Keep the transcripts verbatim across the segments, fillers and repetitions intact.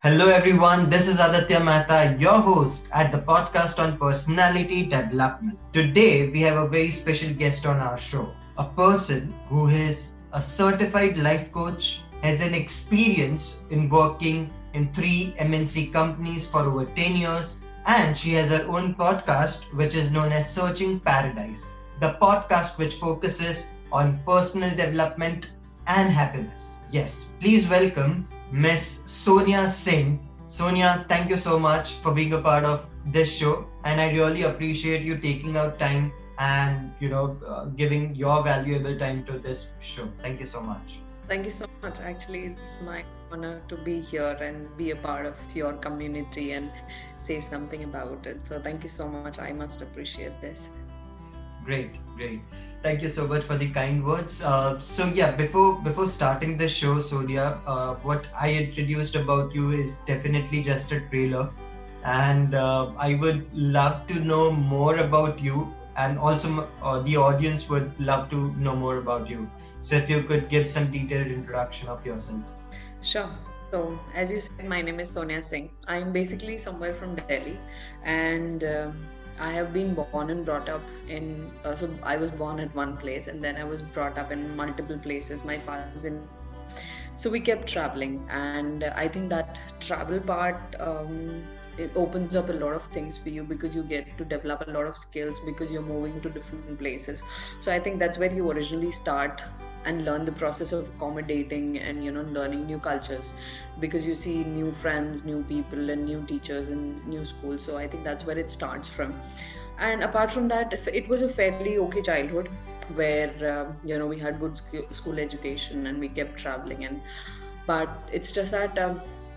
Hello, everyone. This is Aditya Mehta, your host at the podcast on personality development. Today, we have a very special guest on our show, a person who is a certified life coach, has an experience in working in three M N C companies for over ten years, and she has her own podcast, which is known as Searching Paradise, the podcast which focuses on personal development and happiness. Yes, please welcome Miss Sonia Singh. Sonia, thank you so much for being a part of this show, and I really appreciate you taking out time and you know uh, giving your valuable time to this show. Thank you so much. Thank you so much. Actually, it's my honor to be here and be a part of your community and say something about it. So, thank you so much. I must appreciate this. Great, great. Thank you so much for the kind words. Uh, so yeah, before before starting the show, Sonia, uh, what I introduced about you is definitely just a trailer, and uh, I would love to know more about you, and also uh, the audience would love to know more about you. So if you could give some detailed introduction of yourself. Sure. So, as you said, my name is Sonia Singh. I'm basically somewhere from Delhi, and um I have been born and brought up in. Uh, so, I was born at one place, and then I was brought up in multiple places. My father's in. So we kept traveling, and I think that travel part um, it opens up a lot of things for you because you get to develop a lot of skills because you're moving to different places. So I think that's where you originally start and learn the process of accommodating and you know learning new cultures because you see new friends, new people, and new teachers in new schools. So I think that's where it starts from. And apart from that, it was a fairly okay childhood where um, you know we had good sc- school education and we kept traveling. And but it's just that um,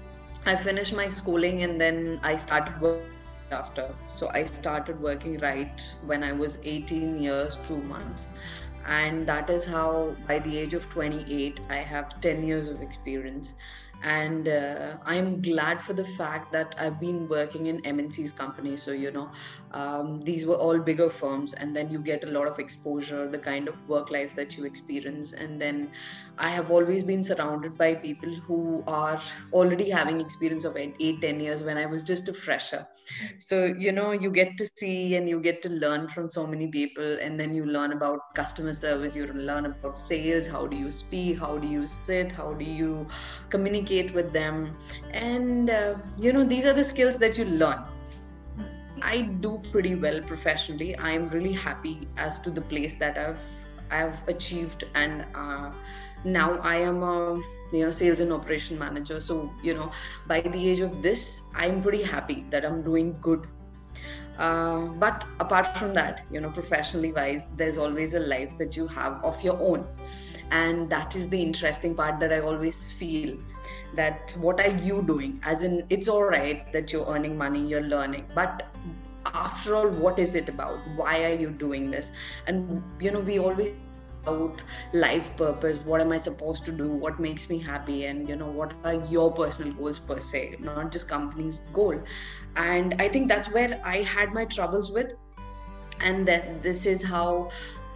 I finished my schooling and then I started work after. So I started working right when I was eighteen years, two months. And that is how, by the age of twenty-eight, I have ten years of experience. And uh, I'm glad for the fact that I've been working in M N C's companies. So, you know, um, these were all bigger firms, and then you get a lot of exposure, the kind of work life that you experience. And then I have always been surrounded by people who are already having experience of eight, eight, ten years when I was just a fresher. So, you know, you get to see and you get to learn from so many people, and then you learn about customer service, you learn about sales, how do you speak, how do you sit, how do you communicate with them. And, uh, you know, these are the skills that you learn. I do pretty well professionally. I'm really happy as to the place that I've I've achieved, and uh, now I am a you know sales and operation manager. So you know, by the age of this, I'm pretty happy that I'm doing good. Uh, but apart from that, you know, professionally wise, there's always a life that you have of your own, and that is the interesting part that I always feel that what are you doing? As in, it's all right that you're earning money, you're learning, but after all, what is it about? Why are you doing this? And you know, we always about life purpose. What am I supposed to do? What makes me happy? And you know, what are your personal goals per se, not just company's goal? And I think that's where I had my troubles with, and that this is how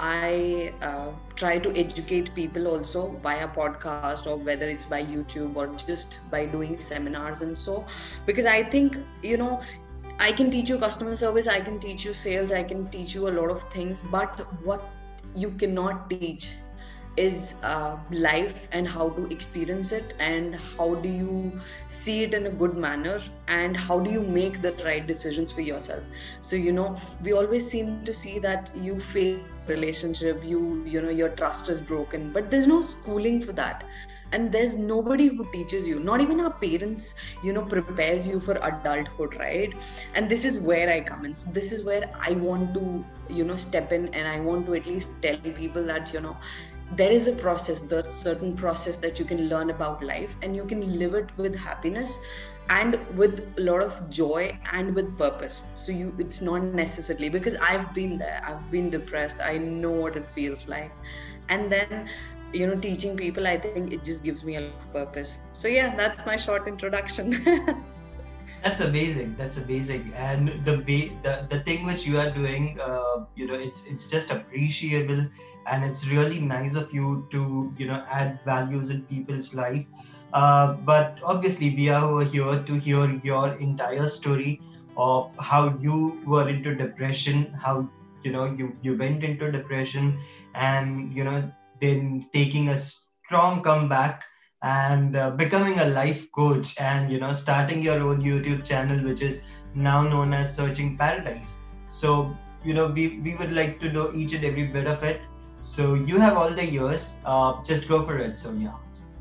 I uh, try to educate people also via podcast, or whether it's by YouTube or just by doing seminars and so, because I think, you know, I can teach you customer service, I can teach you sales, I can teach you a lot of things, but what you cannot teach is uh, life and how to experience it, and how do you see it in a good manner, and how do you make the right decisions for yourself. So you know, we always seem to see that you fail relationship, you you know your trust is broken, but there's no schooling for that, and there's nobody who teaches you, not even our parents, you know prepares you for adulthood, right? And this is where I come in. So this is where I want to you know step in, and I want to at least tell people that you know there is a process, the certain process that you can learn about life, and you can live it with happiness and with a lot of joy and with purpose. So you, it's not necessarily, because I've been there, I've been depressed, I know what it feels like. And then you know teaching people, I think it just gives me a lot of purpose. So yeah, that's my short introduction. That's amazing. That's amazing. And the way the, the thing which you are doing, uh, you know, it's it's just appreciable, and it's really nice of you to, you know, add values in people's life. Uh, but obviously, we are over here to hear your entire story of how you were into depression, how you know you you went into depression, and you know then taking a strong comeback and uh, becoming a life coach, and you know starting your own YouTube channel, which is now known as Searching Paradise. So you know we we would like to know each and every bit of it. So you have all the years. Uh, just go for it, Sonia.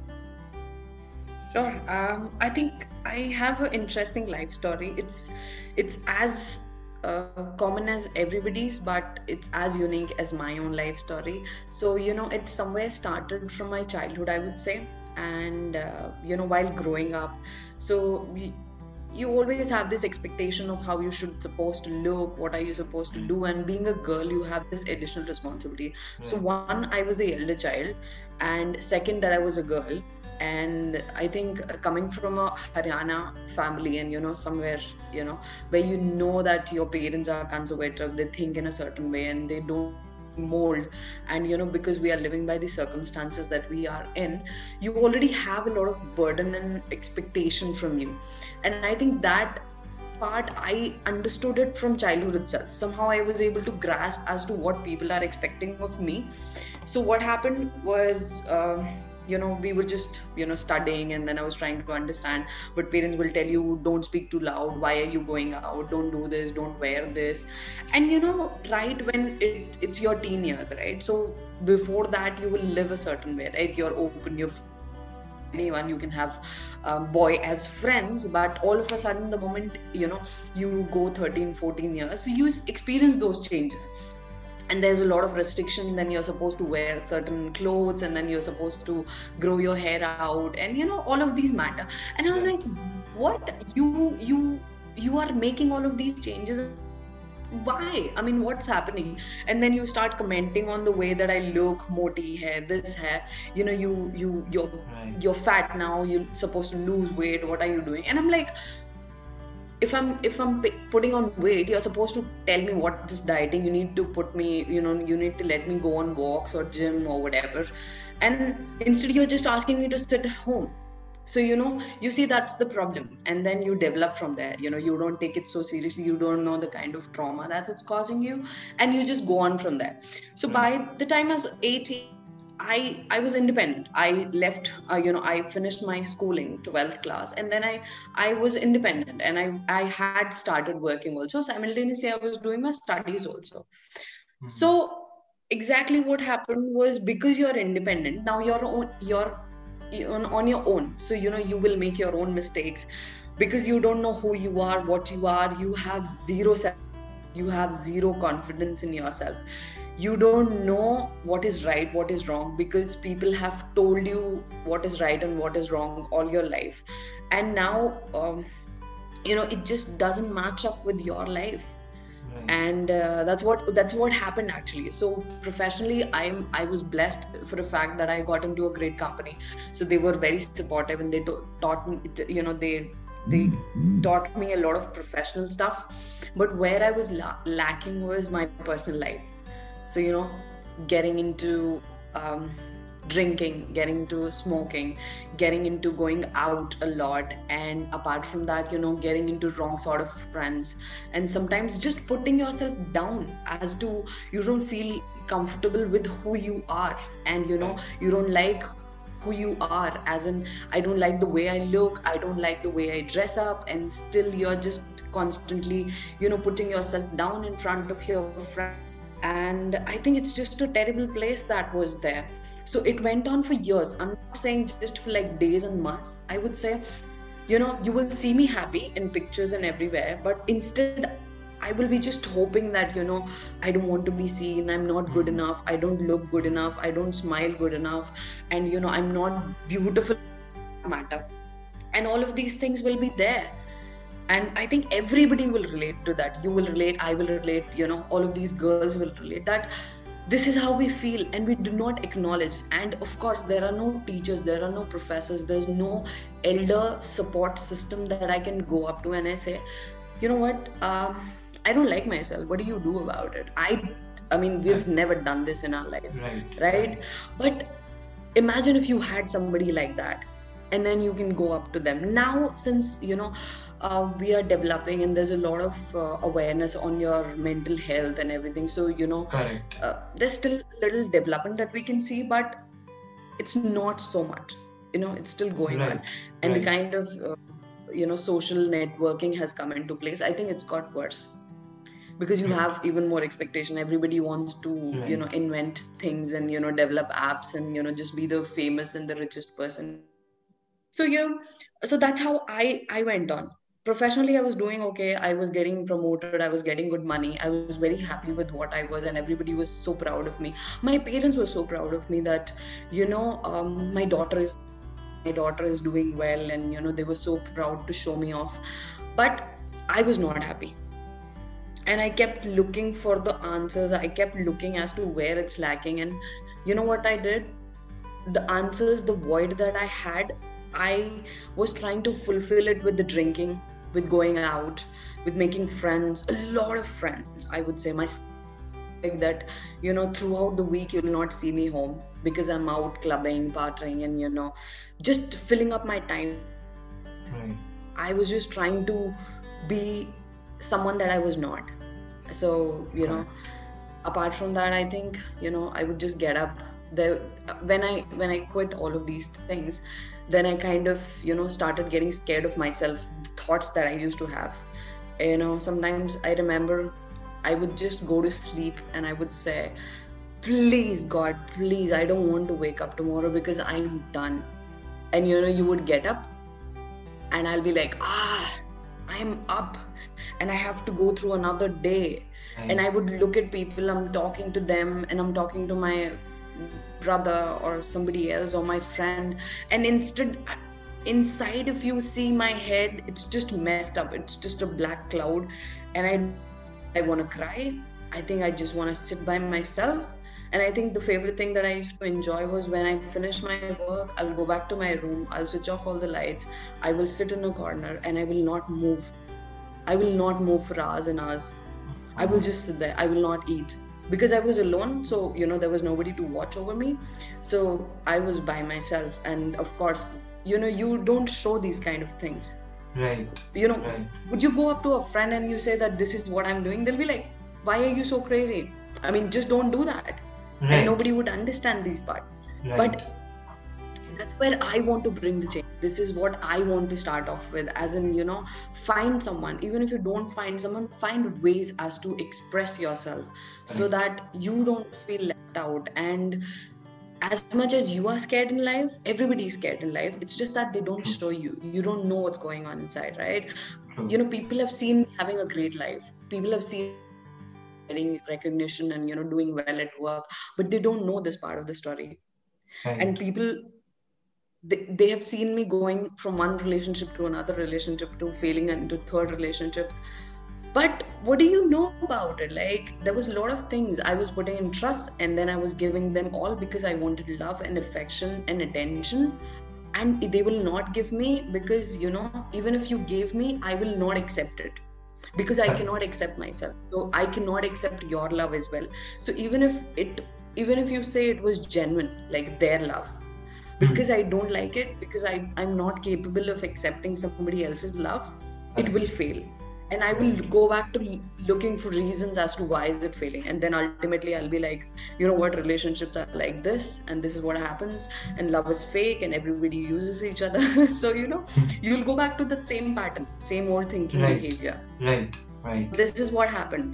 Sure. Um, I think I have an interesting life story. It's it's as uh, common as everybody's, but it's as unique as my own life story. So you know, it somewhere started from my childhood, I would say, and uh, you know, while growing up. So we, you always have this expectation of how you should supposed to look, what are you supposed to do, and being a girl, you have this additional responsibility. So one, I was the elder child, and second, that I was a girl. And I think uh, coming from a Haryana family, and you know somewhere, you know where you know that your parents are conservative, they think in a certain way and they don't mold, and you know because we are living by the circumstances that we are in, you already have a lot of burden and expectation from you. And I think that part, I understood it from childhood itself. Somehow I was able to grasp as to what people are expecting of me. So what happened was, uh, you know we were just you know studying, and then I was trying to understand, but parents will tell you, don't speak too loud, why are you going out, don't do this, don't wear this. And you know right when it, it's your teen years, right? So before that you will live a certain way, right? You're open, you're anyone, you can have um, boy as friends, but all of a sudden the moment you know you go thirteen fourteen years, so you experience those changes, and there's a lot of restriction. Then you're supposed to wear certain clothes, and then you're supposed to grow your hair out, and you know all of these matter. And I was like, what, you you you are making all of these changes, why? I mean, what's happening? And then you start commenting on the way that I look, moti hair, this hair, you know you you you're Right. you're fat now, you're supposed to lose weight, what are you doing? And I'm like, if i'm if i'm p- putting on weight, you're supposed to tell me what is dieting, you need to put me, you know you need to let me go on walks or gym or whatever. And instead you're just asking me to sit at home. So you know you see, that's the problem. And then you develop from there, you know you don't take it so seriously, you don't know the kind of trauma that it's causing you, and you just go on from there. So by the time I was eighteen, I I was independent. I left, uh, you know, I finished my schooling, twelfth class, and then I I was independent, and I I had started working also. Simultaneously, I was doing my studies also. Mhm. So exactly what happened was, because you're independent now, you're on you're on, on your own. So you know you will make your own mistakes, because you don't know who you are, what you are. You have zero self, you have zero confidence in yourself. You don't know what is right, what is wrong, because people have told you what is right and what is wrong all your life. And now um, you know it just doesn't match up with your life. Right. And uh, that's what that's what happened actually. So professionally, i'm i was blessed for the fact that I got into a great company. So they were very supportive, and they to- taught me, you know they they taught me a lot of professional stuff. But where I was la- lacking was my personal life. So you know getting into um, drinking, getting into smoking, getting into going out a lot, and apart from that, you know getting into wrong sort of friends, and sometimes just putting yourself down as to you don't feel comfortable with who you are, and you know you don't like who you are, as in, I don't like the way I look, I don't like the way I dress up, and still you're just constantly you know putting yourself down in front of your friends. And I think it's just a terrible place that was there. So it went on for years. I'm not saying just for like days and months. I would say, you know you will see me happy in pictures and everywhere, but instead I will be just hoping that you know I don't want to be seen, I'm not good enough, I don't look good enough, I don't smile good enough, and you know I'm not beautiful matter. And all of these things will be there. And I think everybody will relate to that. You will relate, I will relate, you know all of these girls will relate, that this is how we feel, and we do not acknowledge. And of course there are no teachers, there are no professors, there's no elder support system that I can go up to and I say, you know what, um, I don't like myself, what do you do about it? i i mean we've never done this in our life. Right. Right? But imagine if you had somebody like that, and then you can go up to them. Now, since you know uh, we are developing and there's a lot of uh, awareness on your mental health and everything, so you know Correct. uh, there's still little development that we can see, but it's not so much, you know it's still going Right. on. And the Right. kind of uh, you know social networking has come into place. I think it's got worse because you Right. have even more expectation. Everybody wants to you Right. know invent things and you know develop apps and you know just be the famous and the richest person. So you know so that's how i i went on. Professionally, I was doing okay. I was getting promoted, I was getting good money, I was very happy with what I was, and everybody was so proud of me. My parents were so proud of me that you know um, my daughter is my daughter is doing well, and you know they were so proud to show me off. But I was not happy, and I kept looking for the answers. I kept looking as to where it's lacking. And you know what I did? The answers, the void that I had, I was trying to fulfill it with the drinking, with going out, with making friends, a lot of friends. I would say my like that, you know, throughout the week you'll not see me home because I'm out clubbing, partying, and you know, just filling up my time. Right. I was just trying to be someone that I was not. So, you know, Correct. apart from that, I think, you know, I would just get up. The when I when I quit all of these things, then I kind of, you know, started getting scared of myself, the thoughts that I used to have. You know, sometimes I remember I would just go to sleep and I would say, please, God, please, I don't want to wake up tomorrow because I'm done. And you know, you would get up and I'll be like, ah, I'm up and I have to go through another day. Right. And I would look at people, I'm talking to them and I'm talking to my brother or somebody else or my friend, and instead inside, if you see my head, it's just messed up, it's just a black cloud, and I I want to cry. I think I just want to sit by myself. And I think the favorite thing that I used to enjoy was when I finish my work, I'll go back to my room, I'll switch off all the lights, I will sit in a corner and I will not move. I will not move for hours and hours. I will just sit there. I will not eat because I was alone. So, you know, there was nobody to watch over me. So I was by myself. And of course, you know, you don't show these kind of things. Right. You know, Right. would you go up to a friend and you say that this is what I'm doing? They'll be like, why are you so crazy? I mean, just don't do that. Right. And nobody would understand these parts. Right. But that's where I want to bring the change. This is what I want to start off with, as in, you know, find someone. Even if you don't find someone, find ways as to express yourself so Right. that you don't feel left out. And as much as you are scared in life, everybody is scared in life. It's just that they don't True. show you. You don't know what's going on inside, right? True. You know, people have seen me having a great life. People have seen getting recognition and, you know, doing well at work, but they don't know this part of the story. Right. And people, they, they have seen me going from one relationship to another relationship to failing into third relationship. But what do you know about it? Like, there was a lot of things I was putting in trust, and then I was giving them all because I wanted love and affection and attention. And they will not give me because, you know, even if you gave me, I will not accept it because I Correct. cannot accept myself. So I cannot accept your love as well. So even if it, even if you say it was genuine, like their love, because I don't like it, because I, I'm not capable of accepting somebody else's love, it Correct. will fail. And I will go back to looking for reasons as to why is it failing. And then ultimately I'll be like, you know what, relationships are like this, and this is what happens, and love is fake, and everybody uses each other. So, you know, you'll go back to that same pattern, same old thinking Right. behavior. Right. Right. This is what happened.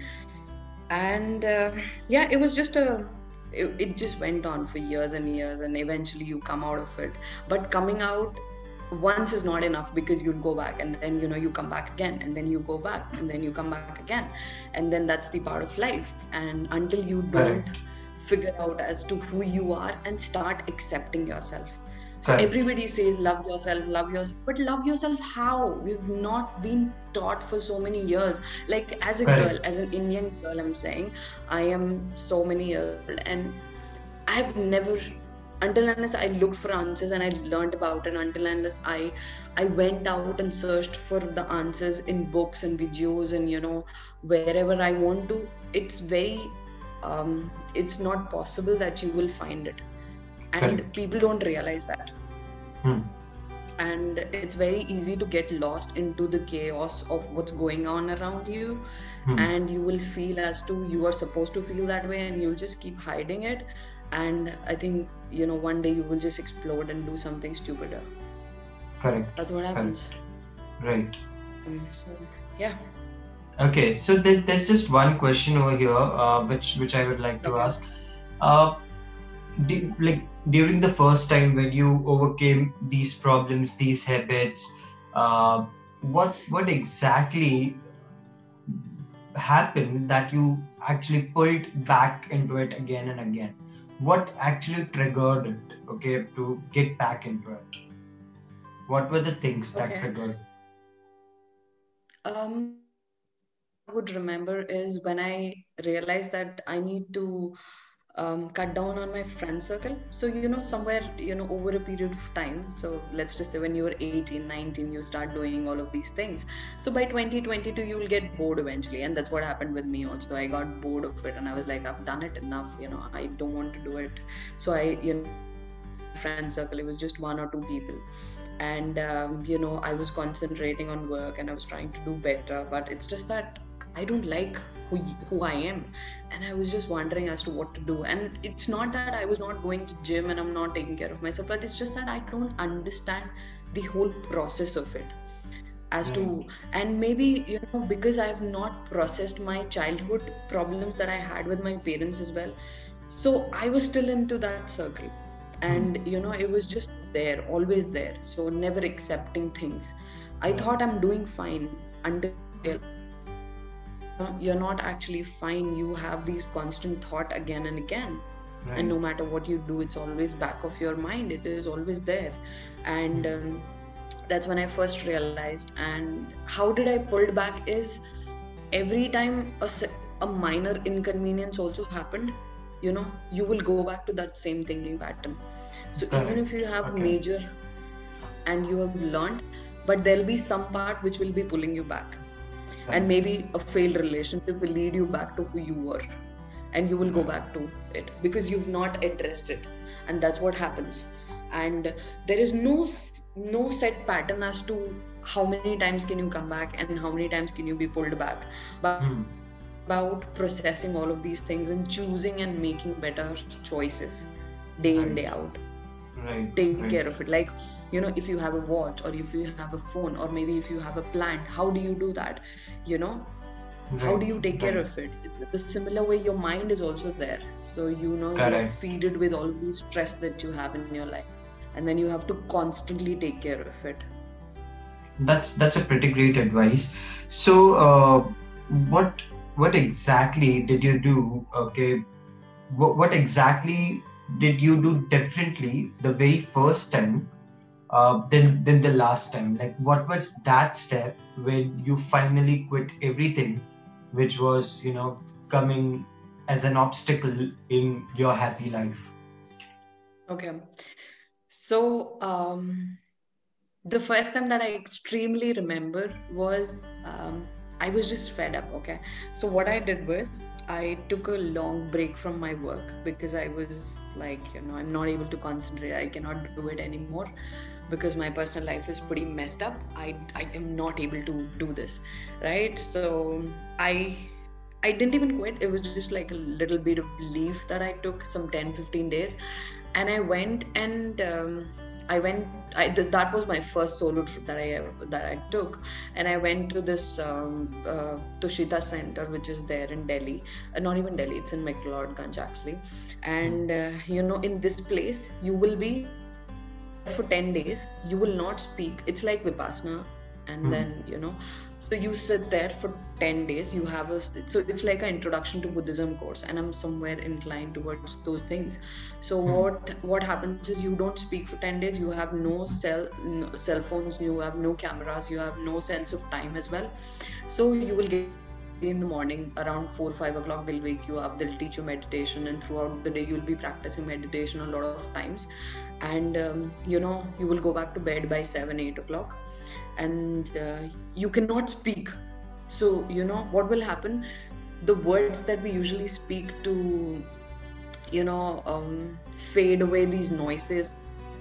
And uh, yeah, it was just a, it, it just went on for years and years, and eventually you come out of it. But coming out once is not enough, because you'll go back and then, you know, you come back again, and then you go back and then you come back again, and then that's the part of life. And until you don't Correct. figure out as to who you are and start accepting yourself. So Correct. everybody says love yourself, love yourself, but love yourself how? We've not been taught for so many years. Like, as a girl, Correct. as an Indian girl, I'm saying, I am so many years old, and I've never, until unless I looked for answers and I learned about it, until unless I I went out and searched for the answers in books and videos and, you know, wherever I want to, it's very um, it's not possible that you will find it. And Correct. people don't realize that. Hmm. and it's very easy to get lost into the chaos of what's going on around you, Hmm. and you will feel as to you are supposed to feel that way, and you'll just keep hiding it. And I think, you know, one day you will just explode and do something stupider. Correct. That's what happens. Correct. Right. Um, so yeah. Okay, so there, there's just one question over here, uh, which which I would like to Okay. ask. Uh, di- like during the first time when you overcame these problems, these habits, uh, what what exactly happened that you actually pulled back into it again and again? What actually triggered it? Okay, to get back into it. What were the things that Okay. triggered? Um, I would remember is when I realized that I need to um, cut down on my friend circle. So, you know, somewhere, you know, over a period of time. So let's just say when you were eighteen, nineteen, you start doing all of these things. So by twenty twenty-two, you will get bored eventually. And that's what happened with me also. I got bored of it and I was like, I've done it enough, you know, I don't want to do it. So I, you know, friend circle, it was just one or two people. And, um, you know, I was concentrating on work and I was trying to do better. But it's just that I don't like who who I am, and I was just wondering as to what to do. And it's not that I was not going to gym and I'm not taking care of myself, but it's just that I don't understand the whole process of it. As to, and maybe, you know, because I have not processed my childhood problems that I had with my parents as well. So I was still into that circle, and you know, it was just there, always there. So never accepting things. I thought I'm doing fine until you're not actually fine. You have these constant thought again and again, Right. and no matter what you do, it's always back of your mind, it is always there. And um, that's when I first realized. And how did I pull back is every time a, a minor inconvenience also happened, you know, you will go back to that same thinking pattern. So Correct. Even if you have okay. major and you have learned, but there'll be some part which will be pulling you back. And maybe a failed relationship will lead you back to who you were, and you will go back to it because you've not addressed it. And that's what happens. And there is no no set pattern as to how many times can you come back and how many times can you be pulled back. But hmm. about processing all of these things and choosing and making better choices day in, day out. Right. Take right. care of it. Like, you know, if you have a watch or if you have a phone or maybe if you have a plant, how do you do that? You know, right. how do you take care right. of it? It's the similar way your mind is also there. So, you know, Correct. You're feeded with all of these stress that you have in your life. And then you have to constantly take care of it. That's that's a pretty great advice. So, uh, what what exactly did you do? Okay, what, what exactly did you do differently the very first time uh, than than the last time? Like, what was that step when you finally quit everything, which was, you know, coming as an obstacle in your happy life? Okay, so um, the first time that I extremely remember was um, I was just fed up. Okay, so what I did was I took a long break from my work because I was like, you know, I'm not able to concentrate. I cannot do it anymore because my personal life is pretty messed up. I, I am not able to do this, right? So I I didn't even quit. It was just like a little bit of leave that I took, some ten, fifteen days. And I went and um, I went, I, th- that was my first solo trip that I that I took. And I went to this um, uh, Tushita Center, which is there in Delhi. Uh, not even Delhi, it's in McLeodganj actually. And, uh, you know, in this place, you will be for ten days, you will not speak. It's like Vipassana. And mm. then, you know, so you sit there for ten days, you have a, so it's like an introduction to Buddhism course, and I'm somewhere inclined towards those things. So hmm. what what happens is you don't speak for ten days, you have no cell no cell phones, you have no cameras, you have no sense of time as well. So you will get in the morning around four five o'clock, they'll wake you up, they'll teach you meditation, and throughout the day you'll be practicing meditation a lot of times. And um, you know, you will go back to bed by seven eight o'clock. And uh, you cannot speak. So, you know, what will happen? The words that we usually speak to, you know, um, fade away these noises,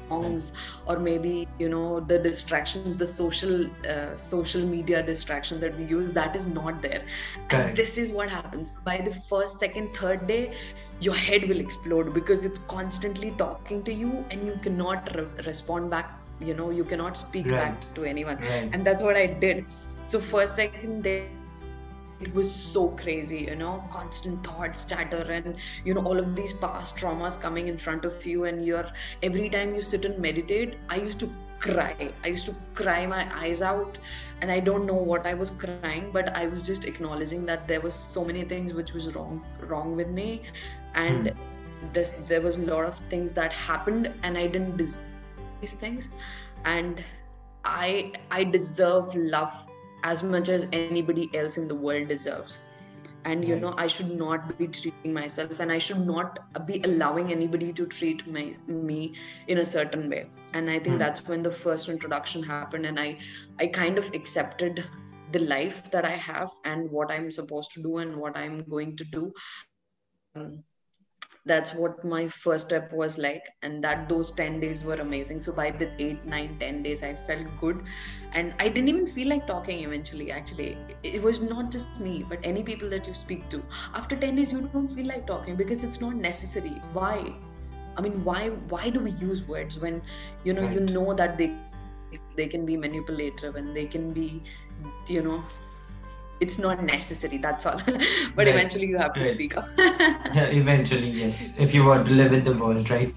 songs, or maybe, you know, the distractions, the social uh, social media distractions that we use, that is not there. Correct. And this is what happens. By the first, second, third day, your head will explode because it's constantly talking to you and you cannot re- respond back. You know, you cannot speak Right. back to anyone. Right. And that's what I did. So first, second day, it was so crazy, you know, constant thoughts, chatter, and, you know, all of these past traumas coming in front of you. And you're, every time you sit and meditate, I used to cry. I used to cry my eyes out, and I don't know what I was crying, but I was just acknowledging that there was so many things which was wrong, wrong with me. And Hmm. this, there was a lot of things that happened, and I didn't deserve these things. And I, I deserve love as much as anybody else in the world deserves. And, you Right. know, I should not be treating myself, and I should not be allowing anybody to treat my, me in a certain way. And I think Hmm. that's when the first introduction happened, and I, I kind of accepted the life that I have and what I'm supposed to do and what I'm going to do. Um, that's what my first step was like. And that those ten days were amazing. So by the eight nine ten days, I felt good, and I didn't even feel like talking eventually. Actually, it was not just me, but any people that you speak to, after ten days, you don't feel like talking because it's not necessary. Why? I mean, why why do we use words when, you know, you Right. know that they they can be manipulative, and they can be, you know, it's not necessary, that's all. But Right. eventually you have to Right. speak up. Yeah, eventually, yes. If you want to live in the world, right?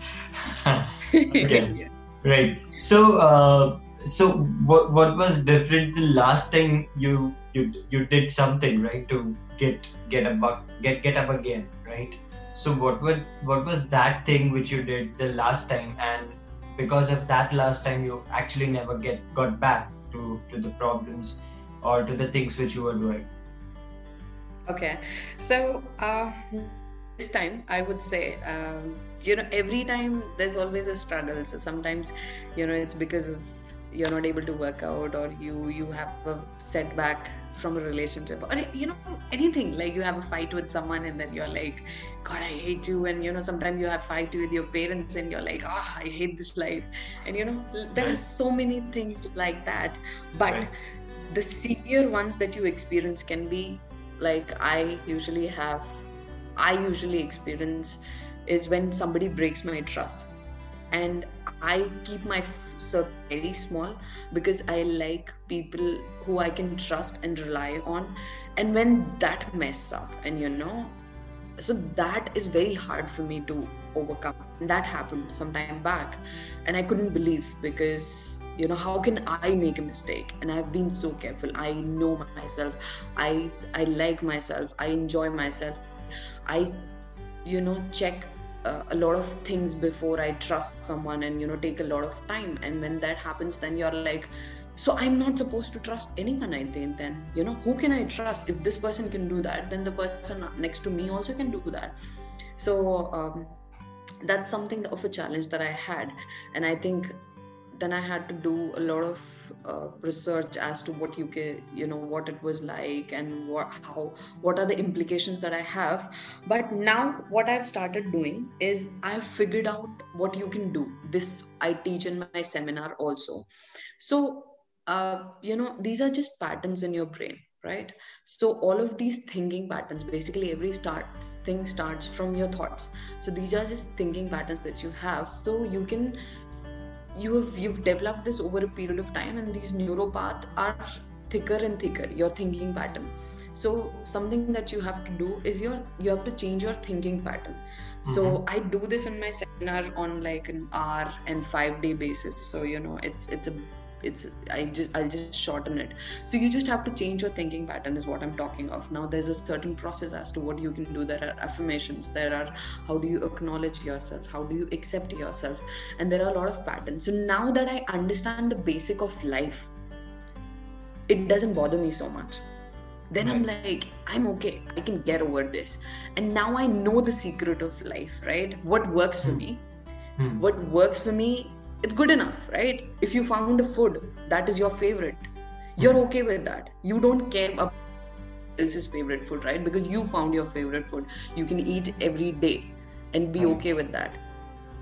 Okay. Yeah. Right. So, uh, so what what was different the last time you you you did something, right, to get get up get get up again, right? So what would what was that thing which you did the last time, and because of that last time you actually never get got back to to the problems or to the things which you were doing? Okay, so uh, this time I would say, um, you know, every time there's always a struggle. So sometimes, you know, it's because of you're not able to work out, or you you have a setback from a relationship, or, you know, anything, like you have a fight with someone and then you're like, God, I hate you. And, you know, sometimes you have fight with your parents and you're like, oh, I hate this life. And, you know, there are Right. so many things like that. But Right. the severe ones that you experience can be, like, I usually have, I usually experience is when somebody breaks my trust. And I keep my circle very small because I like people who I can trust and rely on. And when that messes up, and, you know, so that is very hard for me to overcome. And that happened some time back, and I couldn't believe, because, you know, how can I make a mistake? And I've been so careful. I know myself. I I like myself. I enjoy myself. I, you know, check uh, a lot of things before I trust someone, and, you know, take a lot of time. And when that happens, then you're like, so I'm not supposed to trust anyone. I think, then, you know, who can I trust? If this person can do that, then the person next to me also can do that. So um, that's something of a challenge that I had. And I think then I had to do a lot of uh, research as to what you can, you know, what it was like, and what, how, what are the implications that I have. But now what I've started doing is I've figured out what you can do. This I teach in my seminar also. So, uh, you know, these are just patterns in your brain, right? So all of these thinking patterns, basically every start thing starts from your thoughts. So these are just thinking patterns that you have. So you can, you have you've developed this over a period of time, and these neuropaths are thicker and thicker, your thinking pattern. So something that you have to do is your you have to change your thinking pattern. So Mhm. I do this in my seminar on like an hour and five day basis. So, you know, it's it's a it's I just I'll just shorten it. So you just have to change your thinking pattern is what I'm talking of. Now there's a certain process as to what you can do. There are affirmations, there are how do you acknowledge yourself, how do you accept yourself, and there are a lot of patterns. So now that I understand the basic of life, it doesn't bother me so much. Then I'm like, I'm okay, I can get over this. And now I know the secret of life, right? What works for Hmm. me. Hmm. What works for me, it's good enough, right? If you found a food that is your favorite, you're Hmm. okay with that. You don't care about else's favorite food, right? Because you found your favorite food. You can eat every day and be Right. okay with that.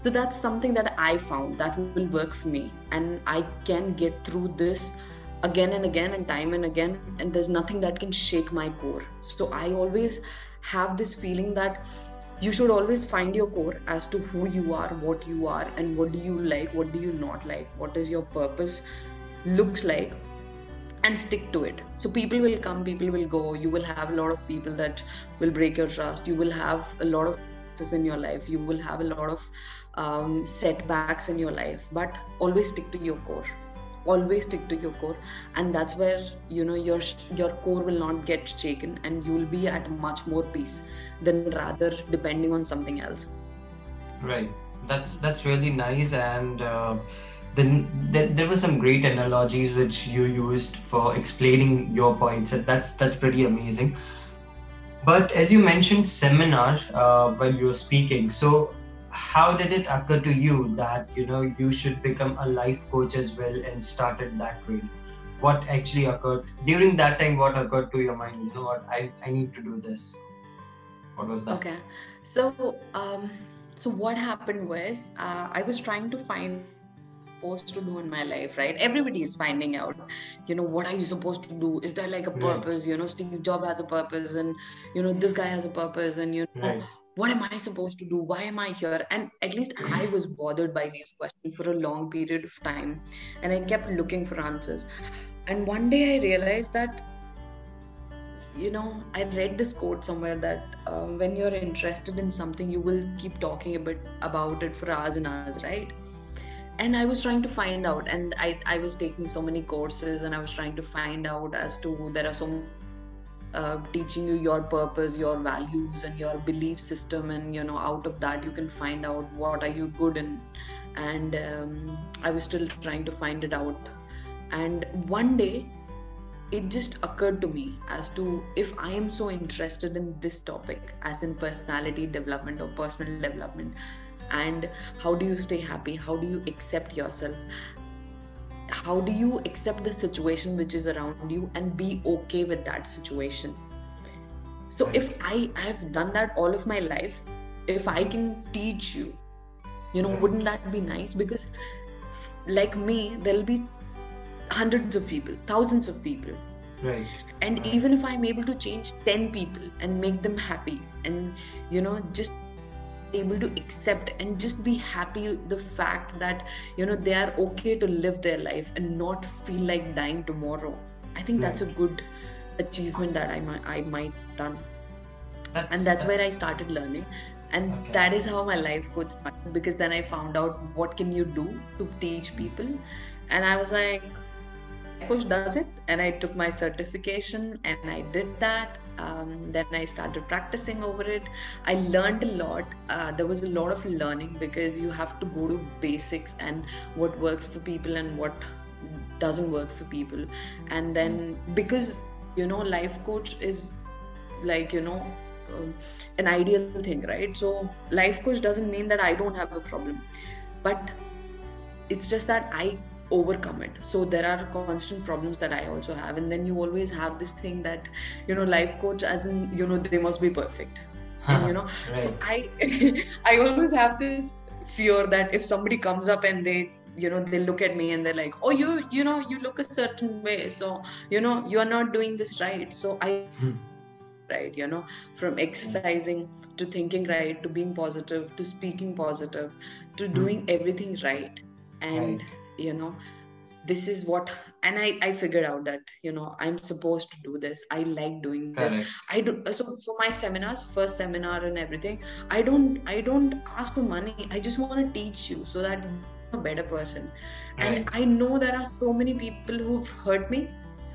So that's something that I found that will work for me, and I can get through this again and again and time and again, and there's nothing that can shake my core. So I always have this feeling that you should always find your core as to who you are, what you are, and what do you like, what do you not like, what is your purpose looks like, and stick to it. So people will come, people will go. You will have a lot of people that will break your trust. You will have a lot of success in your life. You will have a lot of um, setbacks in your life, but always stick to your core. Always stick to your core, and that's where you know your your core will not get shaken, and you will be at much more peace than rather depending on something else. Right. That's that's really nice, and uh, then there, there were some great analogies which you used for explaining your points. That's that's pretty amazing. But as you mentioned seminar uh, while you were speaking, so how did it occur to you that you know you should become a life coach as well and started that way? What actually occurred during that time? What occurred to your mind? You know what, I, I need to do this. What was that? Okay, so um, so what happened was uh, I was trying to find supposed to do in my life, right? Everybody is finding out, you know, what are you supposed to do? Is there like a purpose? Right. You know, Steve Jobs has a purpose, and you know, this guy has a purpose, and you know. Right. What am I supposed to do? Why am I here? And at least I was bothered by these questions for a long period of time. And I kept looking for answers. And one day I realized that, you know, I read this quote somewhere that uh, when you're interested in something, you will keep talking a bit about it for hours and hours, right? And I was trying to find out. And I, I was taking so many courses, and I was trying to find out as to there are so many Uh, teaching you your purpose, your values, and your belief system, and you know, out of that you can find out what are you good in. And um, I was still trying to find it out. And one day it just occurred to me as to, if I am so interested in this topic, as in personality development or personal development, and how do you stay happy, how do you accept yourself, how do you accept the situation which is around you and be okay with that situation. So if I have done that all of my life, if I can teach you, you know, wouldn't that be nice? Because like me, there'll be hundreds of people, thousands of people, right? And right. Even if I'm able to change ten people and make them happy, and you know, just able to accept and just be happy the fact that you know they are okay to live their life and not feel like dying tomorrow, I think right. That's a good achievement that I might I might done. That's, and that's that, where I started learning, and okay. That is how my life coach started, because then I found out what can you do to teach people, and I was like, coach does it, and I took my certification and I did that. Um, then I started practicing over it. I learned a lot. Uh, there was a lot of learning, because you have to go to basics and what works for people and what doesn't work for people. And then because you know life coach is like you know um, an ideal thing, right? So life coach doesn't mean that I don't have a problem, but it's just that I overcome it. So there are constant problems that I also have, and then you always have this thing that you know life coach as in you know they must be perfect. And, you know right. So I I always have this fear that if somebody comes up and they you know they look at me and they're like, oh you you know you look a certain way, so you know you are not doing this right. So I hmm. right you know from exercising to thinking right to being positive to speaking positive to doing hmm. everything right. And right. you know this is what, and I, I figured out that you know I'm supposed to do this. I like doing this. Correct. I do. So for my seminars, first seminar and everything, I don't I don't ask for money. I just want to teach you so that you're a better person. Right. And I know there are so many people who've hurt me,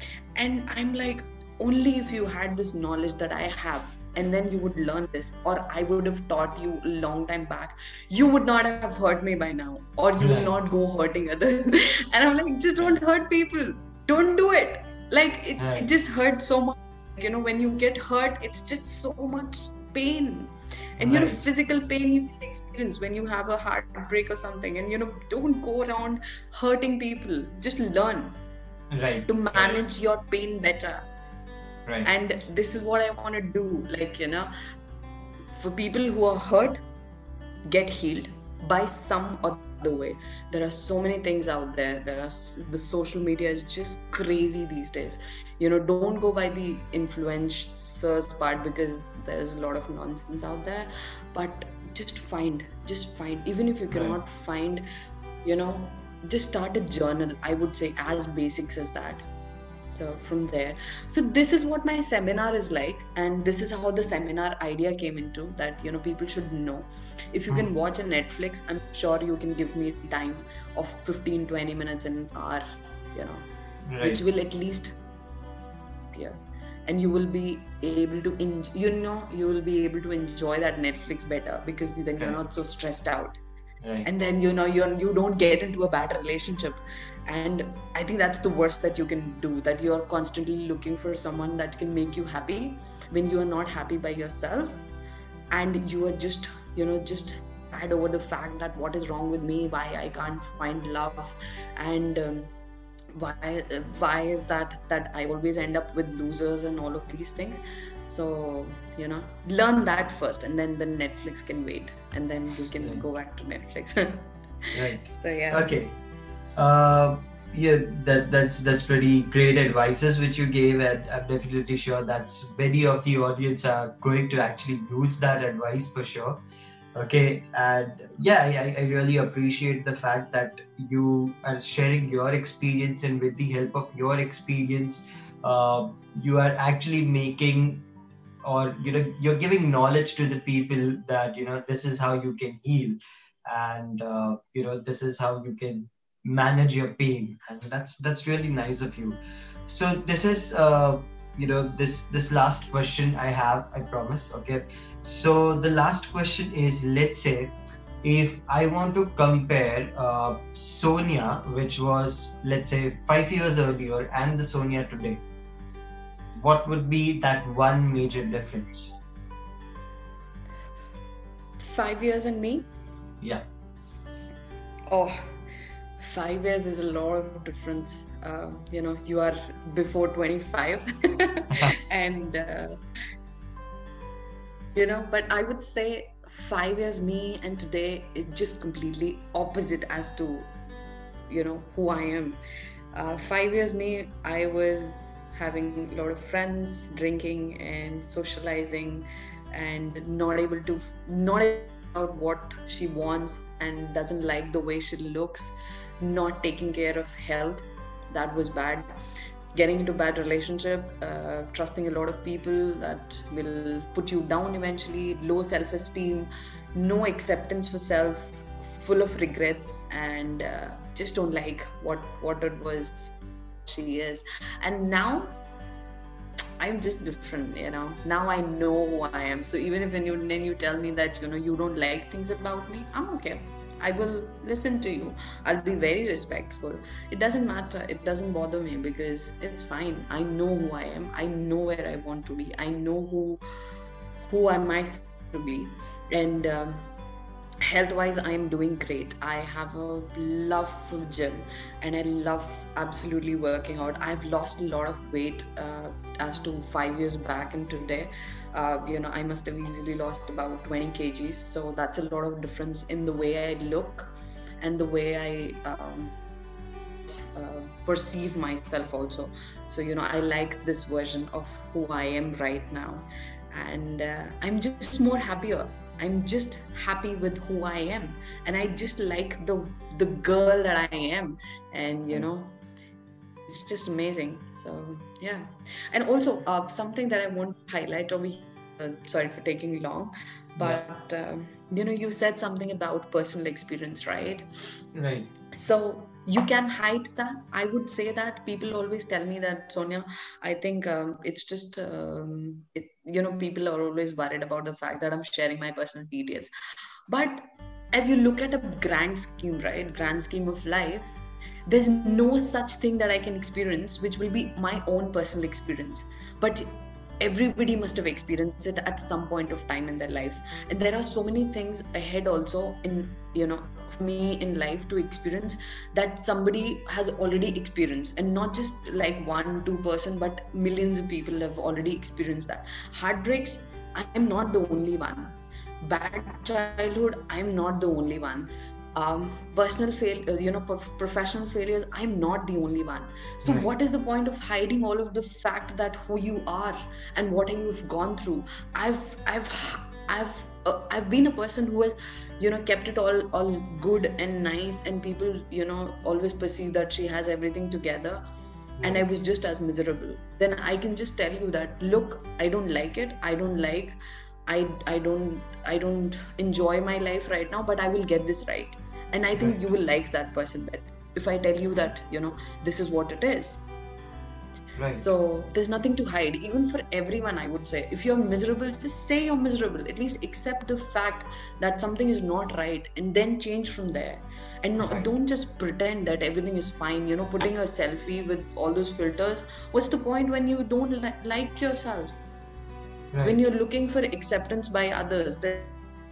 and I'm like, only if you had this knowledge that I have, and then you would learn this, or I would have taught you a long time back, you would not have hurt me by now, or you right. would not go hurting others. And I'm like, just don't hurt people. Don't do it. Like it, right. it just hurts so much. You know, when you get hurt, it's just so much pain. And right. you know, physical pain you can experience when you have a heartbreak or something. And you know, don't go around hurting people. Just learn right. to manage right. your pain better. Right. And this is what I want to do. Like, you know, for people who are hurt, get healed. by some other way. There are so many things out there. There are the social media is just crazy these days. You know, don't go by the influencers part, because there's a lot of nonsense out there. But just find, just find. Even if you cannot right. find, you know, just start a journal. I would say as basics as that. So from there, so this is what my seminar is like, and this is how the seminar idea came into, that you know people should know. If you can watch a Netflix, I'm sure you can give me time of fifteen twenty minutes an hour, you know, right. which will at least yeah, and you will be able to en- you know you will be able to enjoy that Netflix better, because then you're not so stressed out. Right. And then you know you you don't get into a bad relationship, and I think that's the worst that you can do, that you're constantly looking for someone that can make you happy when you are not happy by yourself, and you are just you know just sad over the fact that what is wrong with me, why I can't find love, and um, why why is that that I always end up with losers and all of these things. So you know learn that first, and then the Netflix can wait, and then we can right. go back to Netflix. Right. So yeah. Okay. Uh, yeah, that that's that's pretty great advices which you gave, and I'm definitely sure that's many of the audience are going to actually use that advice for sure. Okay, and yeah, I, I really appreciate the fact that you are sharing your experience, and with the help of your experience, uh, you are actually making, or you know you're giving knowledge to the people that you know this is how you can heal, and uh, you know this is how you can manage your pain, and that's that's really nice of you. So this is uh, you know this this last question I have, I promise. Okay, so the last question is, let's say if I want to compare uh, Sonia, which was let's say five years earlier, and the Sonia today, what would be that one major difference? Five years and me? Yeah. Oh, five years is a lot of difference. Uh, you know, you are before twenty-five, and uh, you know, but I would say five years me and today is just completely opposite as to, you know, who I am. Uh, five years me, I was having a lot of friends, drinking and socializing, and not able to not able to out what she wants and doesn't like the way she looks, not taking care of health. That was bad. Getting into bad relationship, uh, trusting a lot of people that will put you down eventually, low self-esteem, no acceptance for self, full of regrets, and uh, just don't like what what it was she is. And now I'm just different, you know. Now I know who I am. So even if when you then you tell me that you know you don't like things about me, I'm okay. I will listen to you. I'll be very respectful. It doesn't matter. It doesn't bother me, because it's fine. I know who I am. I know where I want to be. I know who who I myself to be. And um, health-wise, I am doing great. I have a love for gym, and I love absolutely working out. I've lost a lot of weight uh, as to five years back and today. Uh, you know, I must have easily lost about twenty kgs. So that's a lot of difference in the way I look and the way I um, uh, perceive myself also. So, you know, I like this version of who I am right now. And uh, I'm just more happier. I'm just happy with who I am. And I just like the the girl that I am. And, you know, it's just amazing. So yeah. And also uh, something that I want to highlight over here, uh, sorry for taking long, but yeah. um, you know, you said something about personal experience, right? Right. So you can hide that. I would say that people always tell me that, Sonia, I think um, it's just um, it, you know, people are always worried about the fact that I'm sharing my personal details. But as you look at a grand scheme, right, grand scheme of life, there's no such thing that I can experience which will be my own personal experience. But everybody must have experienced it at some point of time in their life. And there are so many things ahead also in, you know, me in life to experience that somebody has already experienced, and not just like one, two person, but millions of people have already experienced that. Heartbreaks, I am not the only one. bad childhood, I'm not the only one. Um, personal fail, uh, you know, prof- professional failures, I'm not the only one. So Right. what is the point of hiding all of the fact that who you are and what you've gone through? I've, I've, I've, uh, I've been a person who has, you know, kept it all, all good and nice, and people, you know, always perceive that she has everything together, and I Right. was just as miserable. Then I can just tell you that, look, I don't like it. I don't like, I I don't I don't enjoy my life right now, but I will get this right. And I think Right. you will like that person better if I tell you that, you know, this is what it is. Right. So there's nothing to hide, even for everyone. I would say, if you're miserable, just say you're miserable. At least accept the fact that something is not right, and then change from there. And no, Right. don't just pretend that everything is fine. You know, putting a selfie with all those filters. What's the point when you don't li- like yourself? When Right. you're looking for acceptance by others, then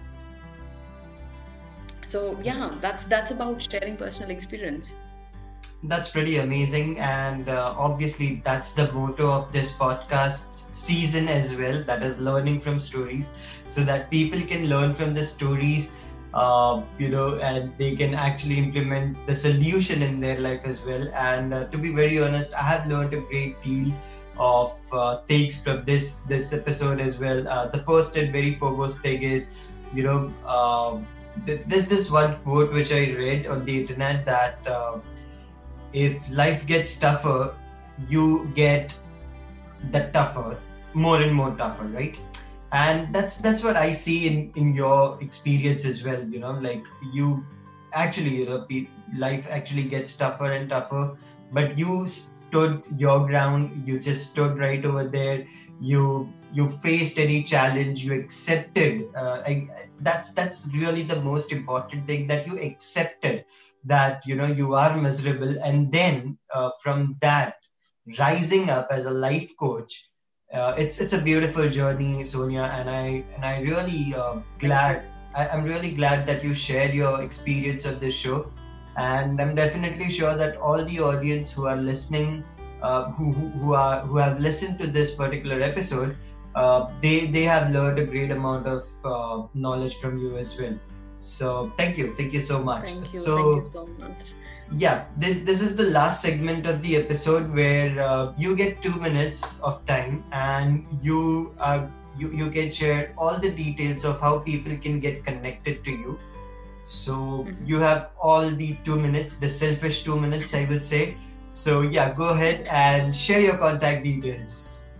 so yeah, that's that's about sharing personal experience. That's pretty amazing. And uh, obviously, that's the motto of this podcast season as well. That is learning from stories, so that people can learn from the stories, uh, you know, and they can actually implement the solution in their life as well. And uh, to be very honest, I have learned a great deal of uh, takes from this this episode as well. Uh, the first and very foremost thing is, you know, um, th- there's this one quote which I read on the internet that. Uh, if life gets tougher, you get the tougher, more and more tougher, right? And that's that's what I see in in your experience as well. You know, like you actually, you know, pe- life actually gets tougher and tougher, but you stood your ground. You just stood right over there. You you faced any challenge. You accepted. Uh, I, that's that's really the most important thing, that you accepted that you know you are miserable, and then uh, from that rising up as a life coach. Uh, it's it's a beautiful journey, Sonia, and I and I really uh, Thank you. glad. I, I'm really glad that you shared your experience of this show, and I'm definitely sure that all the audience who are listening, uh, who, who who are who have listened to this particular episode, uh, they they have learned a great amount of uh, knowledge from you as well. So thank you, thank you so much. Thank you. Thank you So so much. yeah, this this is the last segment of the episode where uh, you get two minutes of time, and you uh, you you can share all the details of how people can get connected to you. So Mhm. you have all the two minutes, the selfish two minutes, I would say. So yeah, go ahead and share your contact details.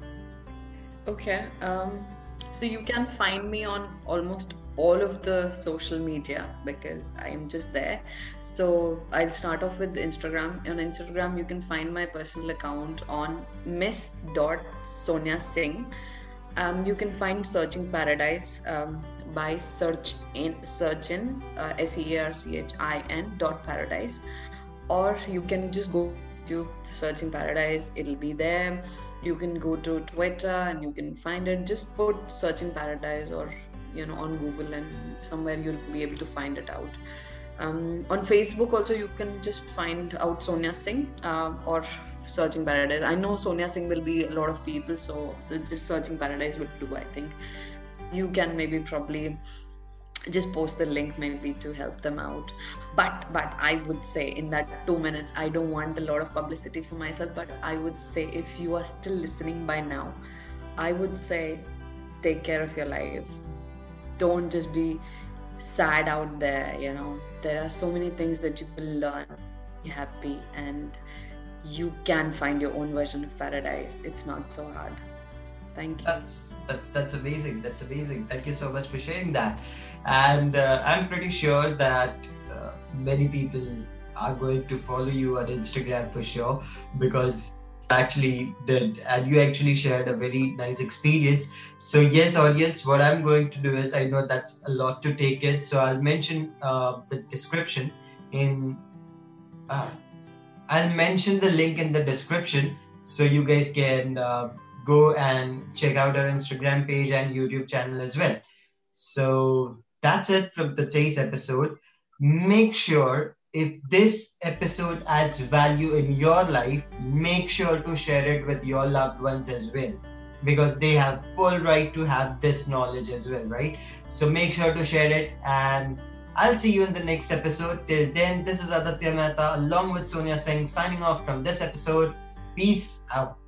Okay. Um, so you can find me on almost all of the social media because I'm just there. So I'll start off with Instagram. On Instagram, you can find my personal account on miss dot sonia singh. Um, you can find Searching Paradise um, by search in search in uh, S E A R C H I N dot paradise, or you can just go to Searching Paradise. It'll be there. You can go to Twitter and you can find it. Just put Searching Paradise, or you know, on Google, and somewhere you'll be able to find it out. Um, on Facebook also you can just find out Sonia Singh uh, or Searching Paradise. I know Sonia Singh will be a lot of people, so, so just Searching Paradise will do, I think. You can maybe probably just post the link maybe to help them out. But but I would say in that two minutes, I don't want a lot of publicity for myself, but I would say if you are still listening by now, I would say take care of your life. Don't just be sad out there, you know. There are so many things that you will learn. Be happy, and you can find your own version of paradise. It's not so hard. Thank you. That's that's that's amazing. That's amazing. Thank you so much for sharing that. And uh, I'm pretty sure that uh, many people are going to follow you on Instagram for sure, because actually did and you actually shared a very nice experience. So yes, audience, what I'm going to do is, I know that's a lot to take it, so I'll mention uh, the description in. Uh, I'll mention the link in the description so you guys can uh, go and check out our Instagram page and YouTube channel as well. So that's it from today's episode. Make sure, if this episode adds value in your life, make sure to share it with your loved ones as well. because they have full right to have this knowledge as well, right? So make sure to share it, and I'll see you in the next episode. Till then, this is Aditya Mehta along with Sonia Singh signing off from this episode. Peace out.